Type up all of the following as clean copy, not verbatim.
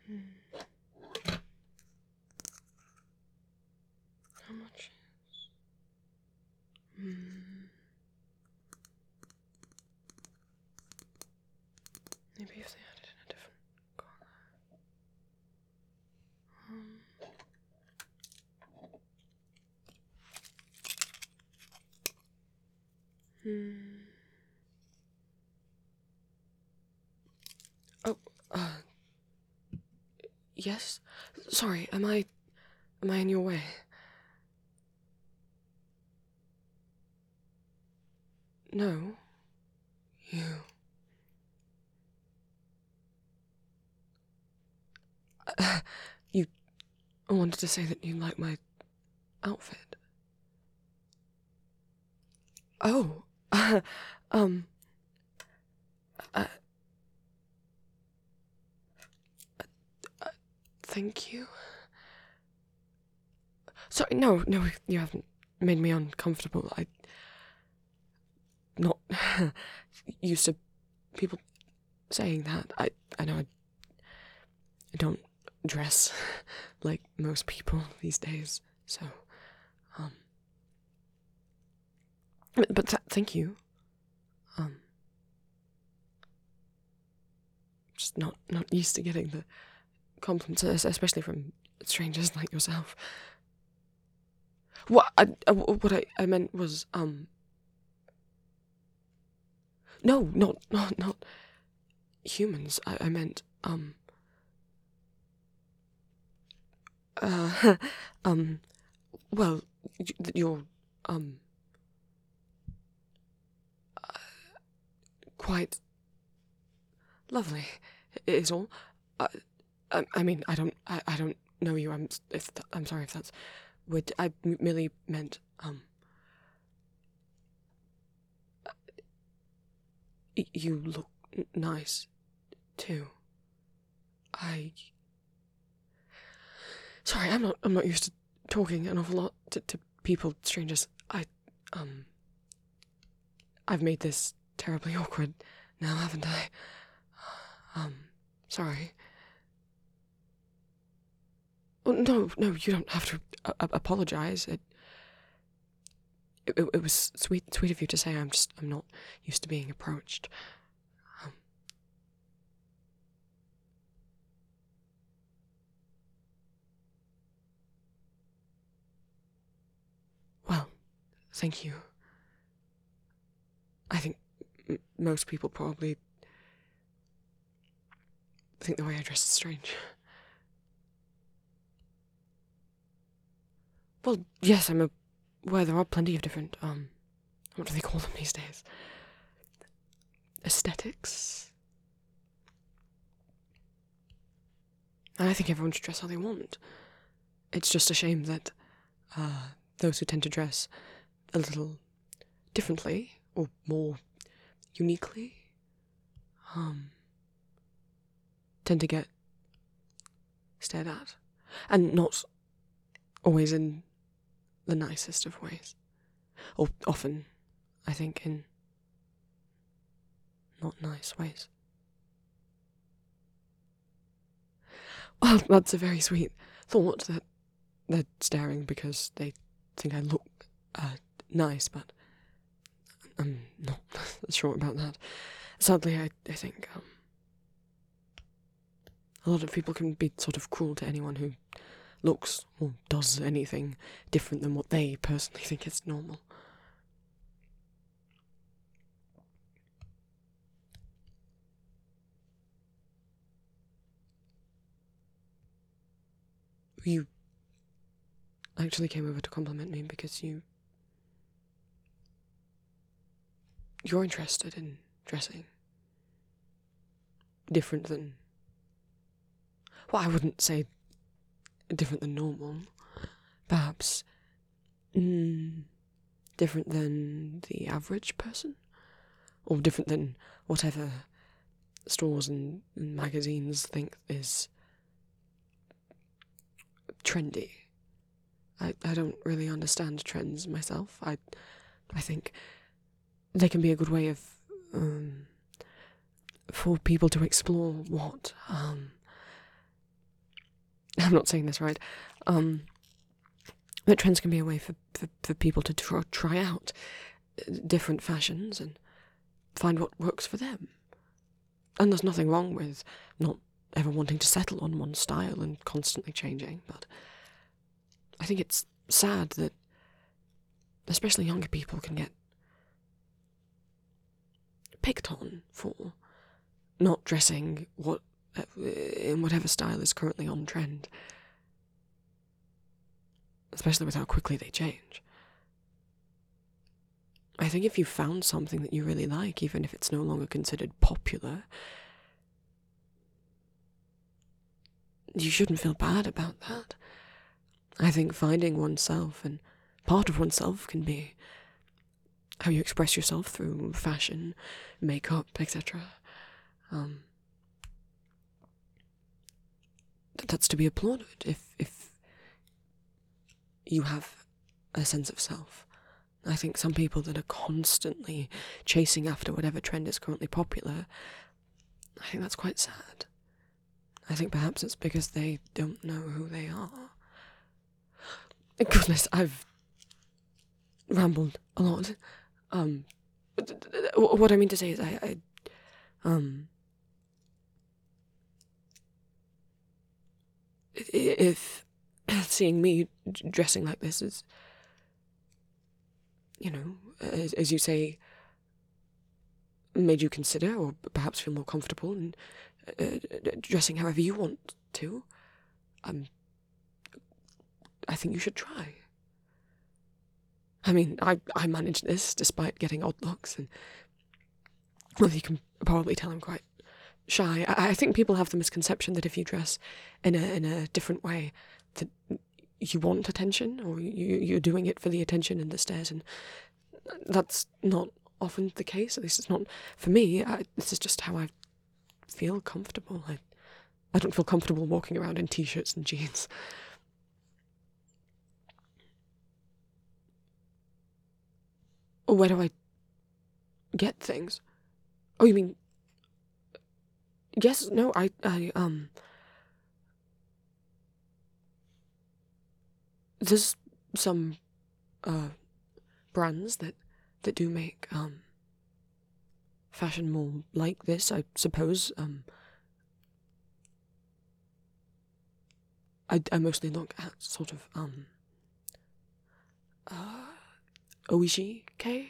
How much is... Maybe if they had it in a different colour. Oh, yes? Sorry, am I in your way? No. You... you wanted to say that you like my outfit. Oh, thank you. Sorry, no, you haven't made me uncomfortable. I'm not used to people saying that. I know I don't dress like most people these days, so, but thank you. Just not used to getting the compliments, especially from strangers like yourself. What I meant was, no, not humans. I meant, well, you're, quite lovely, is all. I mean, I don't know you. I'm sorry if that's weird. I merely meant, you look nice, too. Sorry, I'm not used to talking an awful lot to people, strangers. I've made this terribly awkward now, haven't I? Sorry. Oh, no, you don't have to apologize. It was sweet of you to say. I'm not used to being approached. Well, thank you. I think most people probably think the way I dress is strange. Well, yes, I'm aware there are plenty of different, what do they call them these days? Aesthetics? And I think everyone should dress how they want. It's just a shame that, those who tend to dress a little differently, or more uniquely, tend to get stared at. And not always in the nicest of ways. Or often, I think, in not nice ways. Well, that's a very sweet thought that they're staring because they think I look nice, but I'm not sure about that. Sadly, I think a lot of people can be sort of cruel to anyone who looks or does anything different than what they personally think is normal. You actually came over to compliment me because you're interested in dressing different than... Well, I wouldn't say different than normal. Perhaps different than the average person? Or different than whatever stores and magazines think is trendy. I don't really understand trends myself. I think they can be a good way of for people to explore what I'm not saying this right, that trends can be a way for people to try out different fashions and find what works for them. And there's nothing wrong with not ever wanting to settle on one style and constantly changing, but I think it's sad that especially younger people can get picked on for not dressing in whatever style is currently on trend, especially with how quickly they change. I think if you found something that you really like, even if it's no longer considered popular, you shouldn't feel bad about that. I think finding oneself, and part of oneself can be how you express yourself through fashion, makeup, etc. That's to be applauded if you have a sense of self. I think some people that are constantly chasing after whatever trend is currently popular, I think that's quite sad. I think perhaps it's because they don't know who they are. Goodness, I've rambled a lot. What I mean to say is if seeing me dressing like this is, as you say, made you consider or perhaps feel more comfortable in dressing however you want to, I think you should try. I mean, I manage this despite getting odd looks, and well, you can probably tell I'm quite shy. I think people have the misconception that if you dress in a different way, that you want attention, or you're doing it for the attention and the stares, and that's not often the case. At least it's not for me. This is just how I feel comfortable. I don't feel comfortable walking around in t-shirts and jeans. Where do I get things? Oh, you mean... Yes, no, there's some, brands that do make, fashion more like this, I suppose. I mostly look at sort of, Oujikei?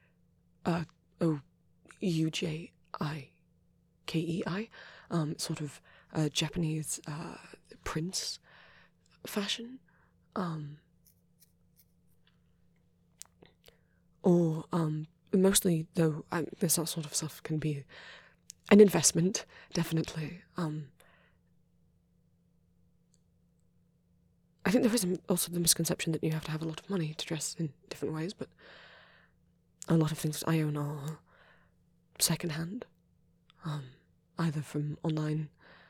Oujikei, sort of, Japanese, prince fashion, or, mostly, though, this sort of stuff can be an investment, definitely. I think there is also the misconception that you have to have a lot of money to dress in different ways, but a lot of things I own are secondhand, either from online,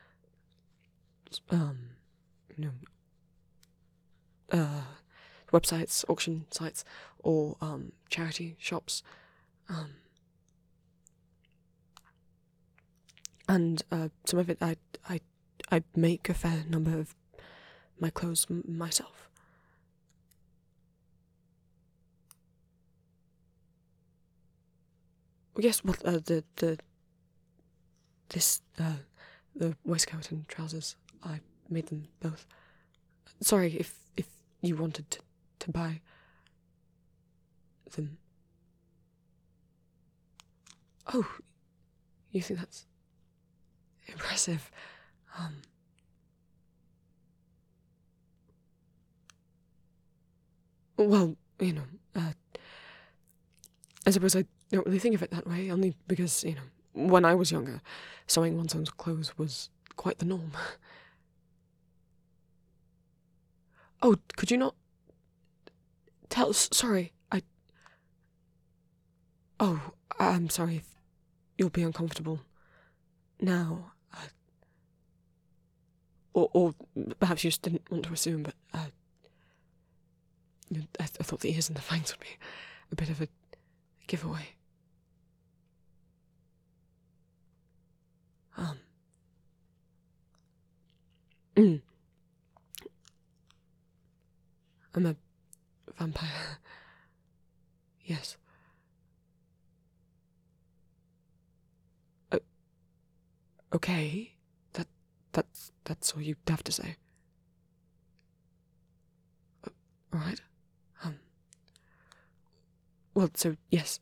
websites, auction sites, or charity shops, and some of it I make a fair number of my clothes myself. Yes, well, the waistcoat and trousers, I made them both. Sorry if you wanted to buy them. Oh, you think that's impressive? Well, I suppose I don't really think of it that way, only because, when I was younger, sewing one's own clothes was quite the norm. Oh, could you not tell... Sorry, Oh, I'm sorry if you'll be uncomfortable now. Or perhaps you just didn't want to assume, but I thought the ears and the fangs would be a bit of a giveaway. I'm a vampire. Yes. Okay. That's all you have to say. Alright. Well, so, yes,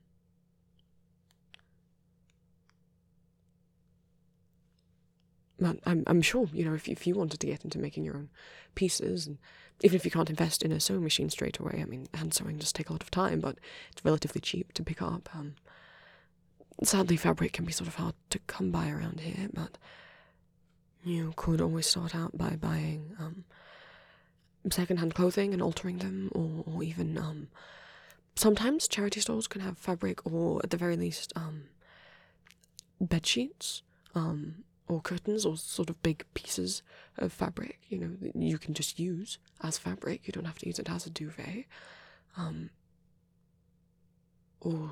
Well, I'm sure, if you wanted to get into making your own pieces, and even if you can't invest in a sewing machine straight away, I mean, hand sewing does take a lot of time, but it's relatively cheap to pick up. Sadly, fabric can be sort of hard to come by around here, but you could always start out by buying, second-hand clothing and altering them, or even, sometimes charity stores can have fabric, or at the very least, bed sheets, or curtains, or sort of big pieces of fabric, you can just use as fabric. You don't have to use it as a duvet. Or,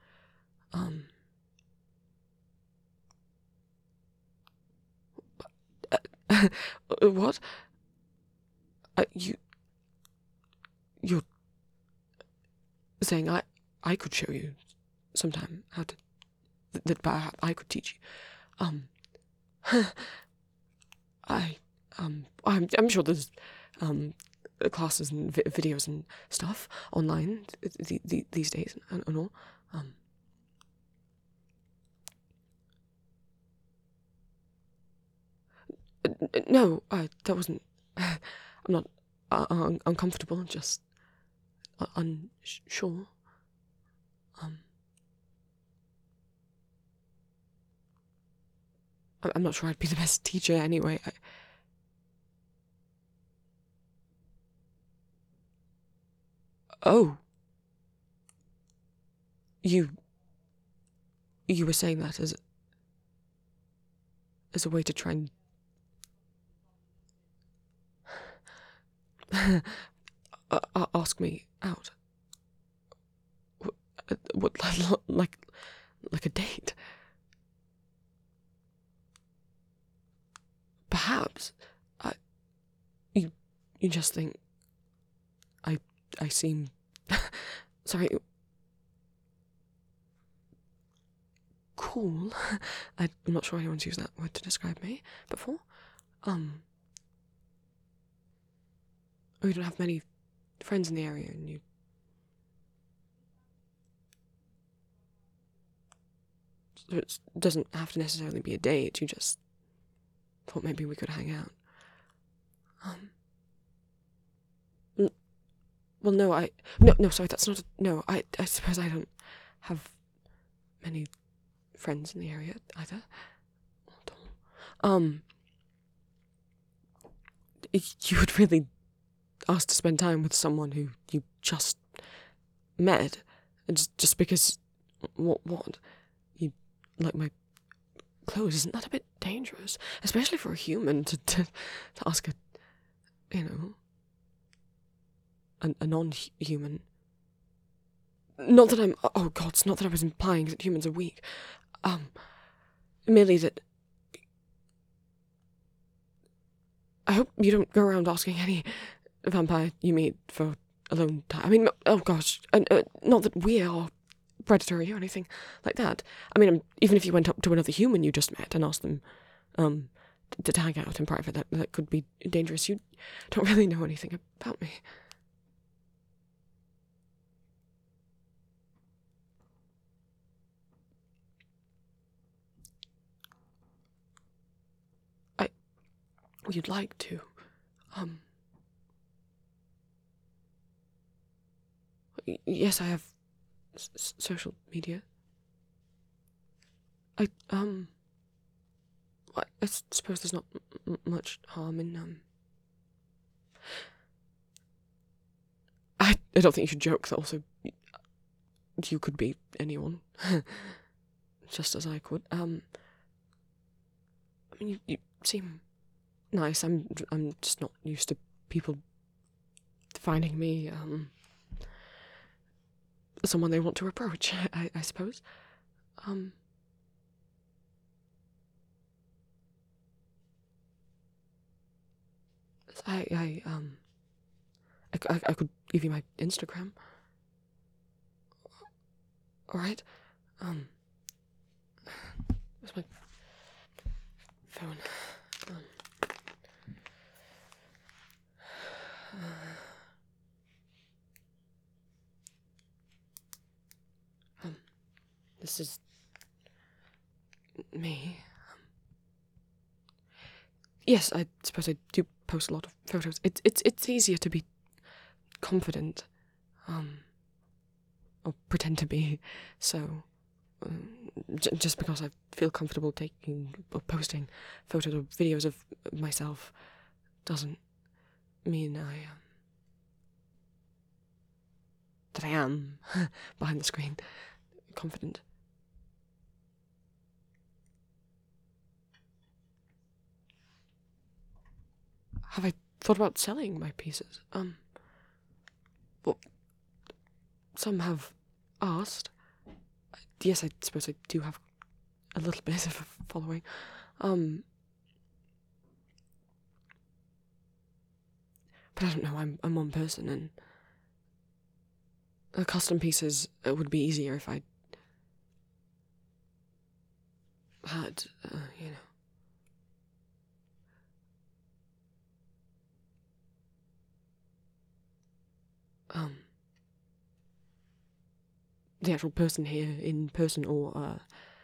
what? You're saying I could show you sometime how to, that perhaps I could teach you. I'm sure there's classes and videos and stuff online these days and all. No, that wasn't. I'm not uncomfortable, just unsure. I'm not sure I'd be the best teacher anyway. Oh. You were saying that as a way to try and ask me out. What, like a date? Perhaps. You just think I seem sorry, cool. I'm not sure anyone's used that word to describe me before. We don't have many friends in the area, and you so it doesn't have to necessarily be a date. You just thought maybe we could hang out. Well, no, no, sorry, that's not, no, I suppose I don't have many friends in the area either. You would really ask to spend time with someone who you just met, just because, what? You like my clothes? Isn't that a bit dangerous? Especially for a human to ask a non-human. Not that oh God, it's not that I was implying that humans are weak. Merely that I hope you don't go around asking any vampire you meet for alone time. I mean, oh gosh, not that we are predatory or anything like that. I mean, even if you went up to another human you just met and asked them, to hang out in private, that could be dangerous. You don't really know anything about me. You'd like to, yes, I have social media. I suppose there's not much harm in, I don't think you should joke that also you could be anyone, just as I could. I mean, you seem nice. I'm just not used to people finding me, someone they want to approach, I suppose. I I could give you my Instagram. Alright? Where's my phone? This is me. Yes, I suppose I do post a lot of photos. It's easier to be confident, or pretend to be. So, just because I feel comfortable taking or posting photos or videos of myself doesn't mean that I am behind the screen confident. Have I thought about selling my pieces? Well, some have asked. Yes, I suppose I do have a little bit of a following. But I don't know, I'm one person, and custom pieces would be easier if I had, the actual person here in person, or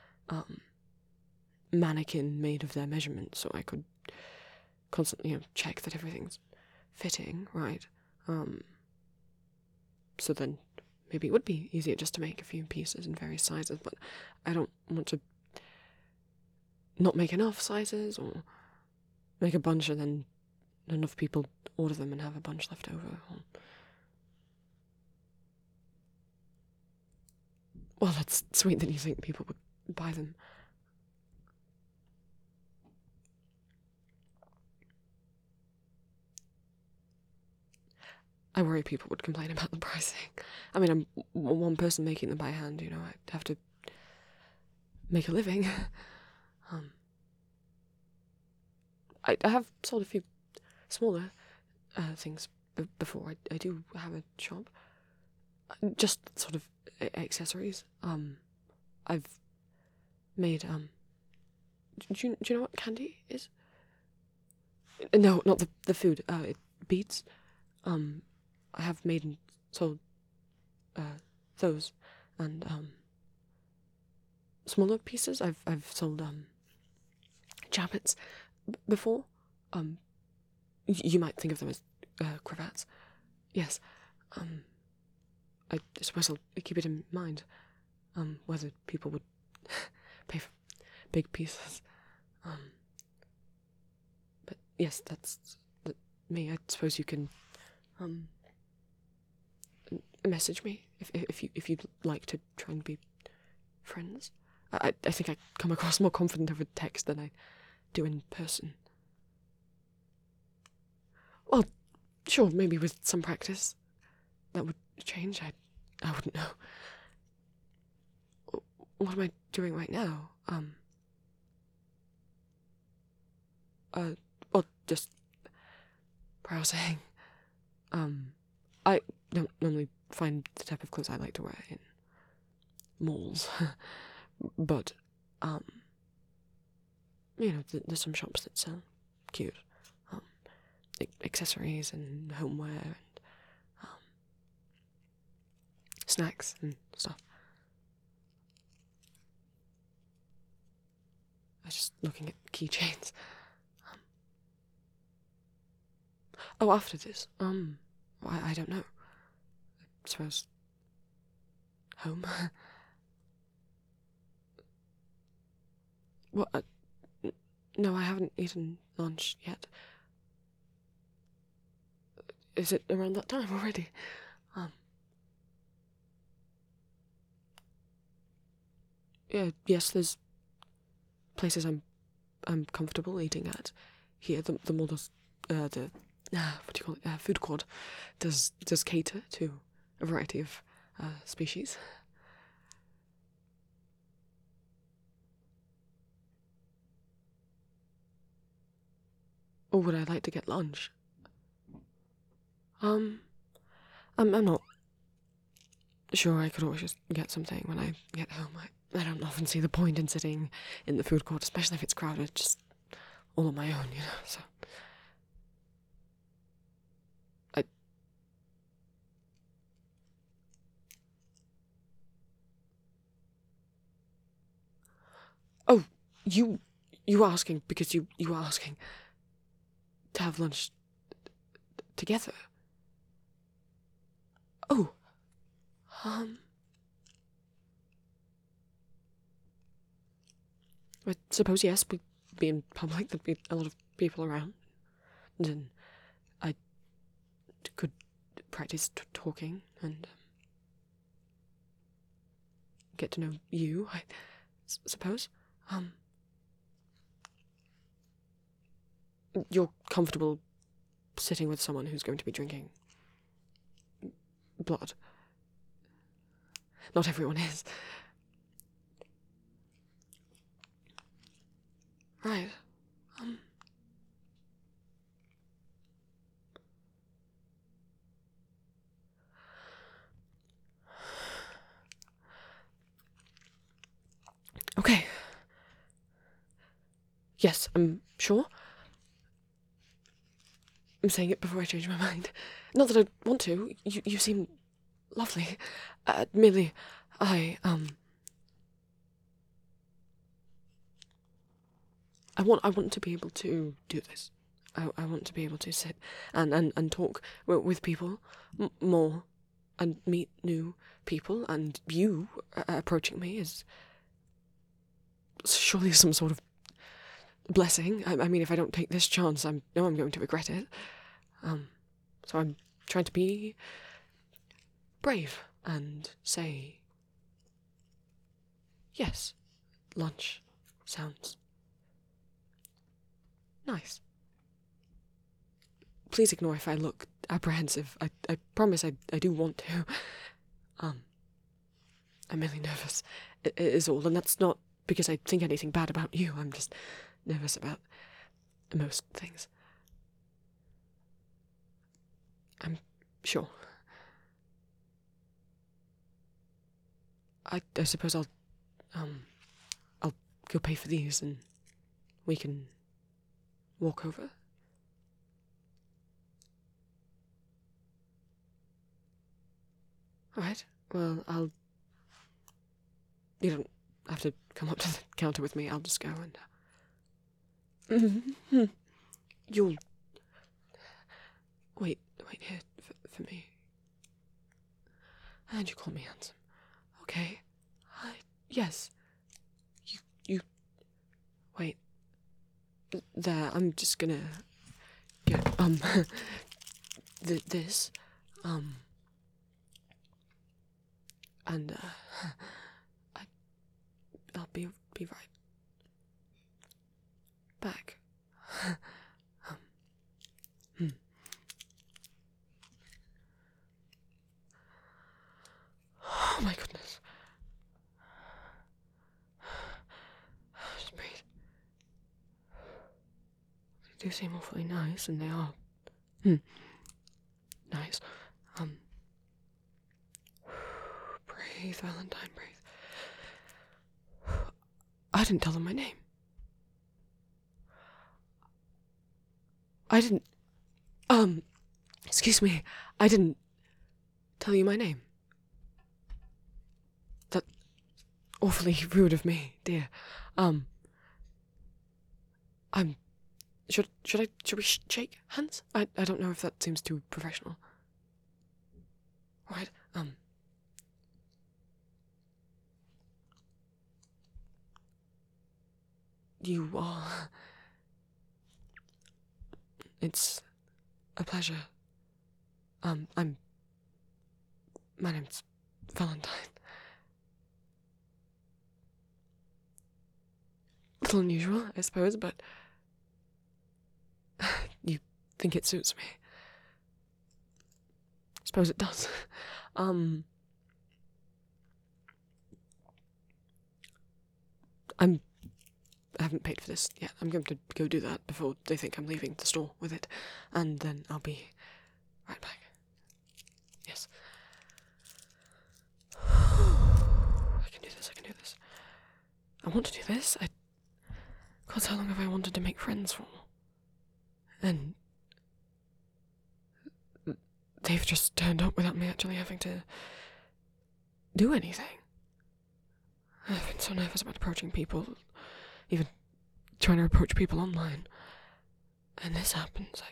mannequin made of their measurements, so I could constantly, check that everything's fitting right. So then maybe it would be easier just to make a few pieces in various sizes, but I don't want to not make enough sizes, or make a bunch and then enough people order them and have a bunch left over. Well, that's sweet that you think people would buy them. I worry people would complain about the pricing. I mean, I'm one person making them by hand, I'd have to make a living. I have sold a few smaller things before. I do have a shop. Just sort of accessories. I've made, do you know what candy is? No, not the food, beads. I have made and sold, those, and, smaller pieces. I've sold, jackets before. You might think of them as, cravats. Yes. I suppose I'll keep it in mind, whether people would pay for big pieces. But yes, that's me. I suppose you can, message me if you'd like to try and be friends. I think I come across more confident over text than I do in person. Well, sure, maybe with some practice that would change. I wouldn't know. What am I doing right now? Well, just browsing. I don't normally find the type of clothes I like to wear in malls, but, there's some shops that sell cute, accessories and homeware and, snacks and stuff. I was just looking at keychains. After this, I don't know. I suppose home. What? No, I haven't eaten lunch yet. Is it around that time already? Yeah, yes, there's places I'm comfortable eating at. Here, the mall does, what do you call it? Food court does cater to a variety of species. Or would I like to get lunch? I'm not sure. I could always just get something when I get home. I don't often see the point in sitting in the food court, especially if it's crowded, just all on my own, so... Oh, you were asking because you were asking to have lunch together. Oh, I suppose yes, we'd be in public, there'd be a lot of people around, and then I could practice talking and get to know you, I suppose. You're comfortable sitting with someone who's going to be drinking blood. Not everyone is. Right. Okay. Yes, I'm sure. I'm saying it before I change my mind. Not that I want to. You seem lovely. Merely, I want to be able to do this. I want to be able to sit and talk with people more and meet new people, and you approaching me is surely some sort of blessing. I mean, if I don't take this chance, I know I'm going to regret it. So I'm trying to be brave and say, yes, lunch sounds nice. Please ignore if I look apprehensive. I promise I do want to. I'm really nervous. It is all, and that's not because I think anything bad about you. I'm just nervous about most things. I'm sure. I suppose I'll go pay for these and we can walk over. Alright, well, you don't have to come up to the counter with me, I'll just go and... You'll... Wait here for me. And you call me handsome. Okay. Yes. You... Wait. There, I'm just gonna get, this, and, I'll be right back. Oh my goodness. Just breathe. They do seem awfully nice, and they are, nice. Breathe, Valentine, breathe. I didn't tell them my name. I didn't, excuse me, I didn't tell you my name. That's awfully rude of me, dear. Should we shake hands? I don't know if that seems too professional. Right, you are... It's a pleasure. My name's Valentine. A little unusual, I suppose, but you think it suits me. I suppose it does. I haven't paid for this yet. I'm going to go do that before they think I'm leaving the store with it, and then I'll be right back. Yes. I can do this, I can do this. I want to do this. God, how long have I wanted to make friends for? And they've just turned up without me actually having to do anything. I've been so nervous about approaching people, even trying to approach people online. And this happens.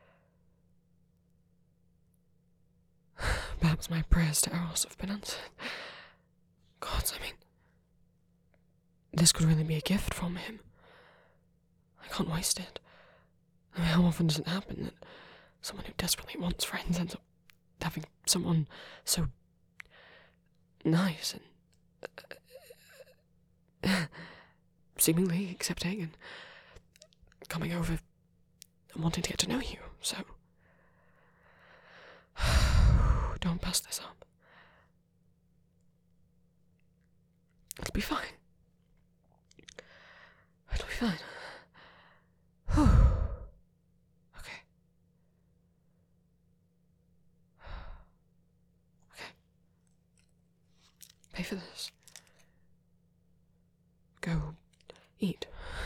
Perhaps my prayers to Eros have been answered. Gods, I mean, this could really be a gift from him. I can't waste it. I mean, how often does it happen that someone who desperately wants friends ends up having someone so nice and seemingly accepting and coming over and wanting to get to know you, so don't pass this up. It'll be fine. It'll be fine. Okay. Okay. Pay for this. Go eat.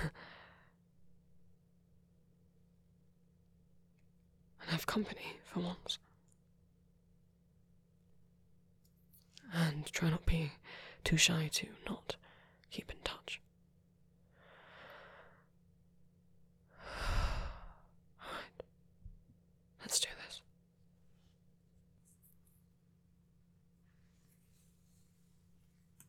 And have company for once. And try not be too shy to not